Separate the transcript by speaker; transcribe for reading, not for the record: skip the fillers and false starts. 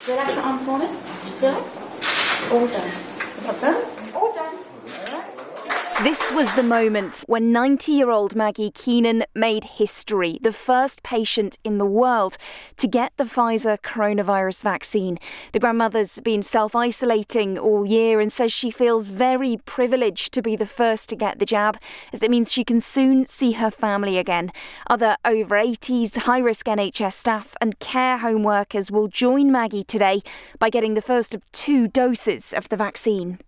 Speaker 1: Relax your arms for me. Just relax. All done. All done.
Speaker 2: This was the moment when 90-year-old Maggie Keenan made history, the first patient in the world to get the Pfizer coronavirus vaccine. The grandmother's been self-isolating all year and says she feels very privileged to be the first to get the jab, as it means she can soon see her family again. Other over 80s, high-risk NHS staff and care home workers will join Maggie today by getting the first of 2 doses of the vaccine.